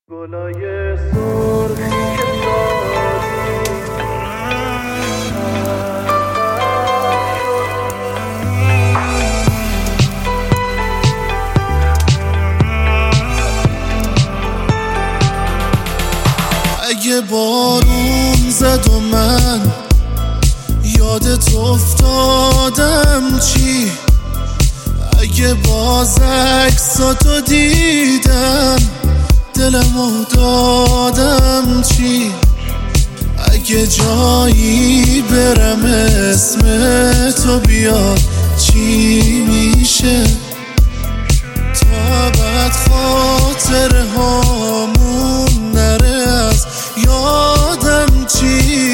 گلای سرخی که اگه بارون زد و من یادت افتادم چی؟ اگه باز عکساتو دیدم دلمو دادم چی؟ اگه جایی برم اسم تو بیاد چی میشه؟ تا ابد خاطره هامون نره از یادم چی؟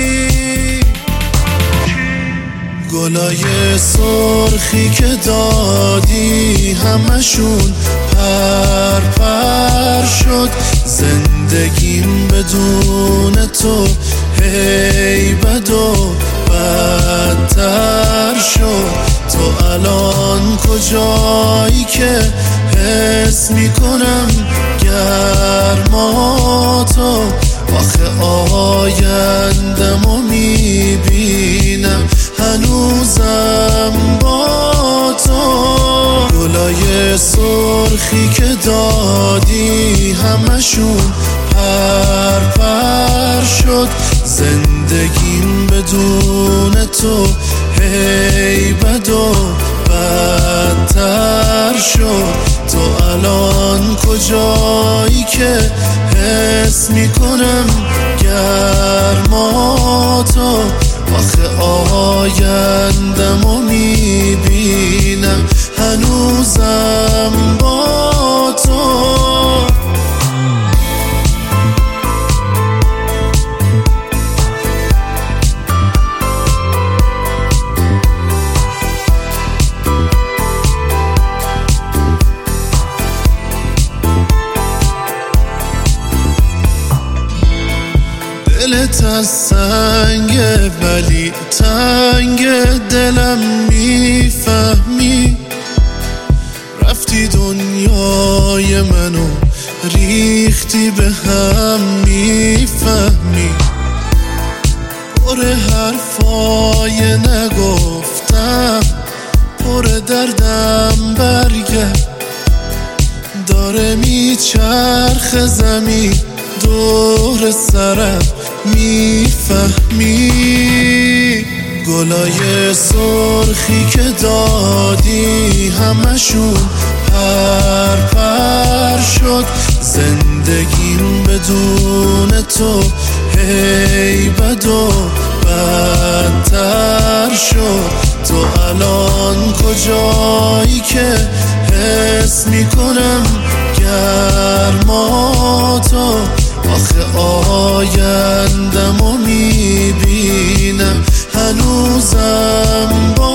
گلای سرخی که دادی همشون پر پر شد، زندگیم بدون تو هی بد و بدتر شد. تو الان کجایی که حس میکنم گرماتو؟ آخه آیندمو میبینم هنوزم با تو. گلای سرخی که دادی همشون پر پر شد، زندگیم بدون تو هی بد و بدتر شد. تو الان کجایی که حس میکنم گرماتو؟ آخه آیندمو میبینم هنوزم با تو. دلت از سنگه ولی تنگ دلم میفهمی، رفتی دنیای منو ریختی به هم میفهمی. پر حرفای نگفتم پر دردم برگرد، داره میچرخ زمین دور سرم میفهمی. گلای سرخی که دادی همشون پر پر شد، زندگیم بدون تو هی بد و بدتر شد. تو الان کجایی که حس میکنم گرماتو؟ آخه آیندمو میبینم هنوزم با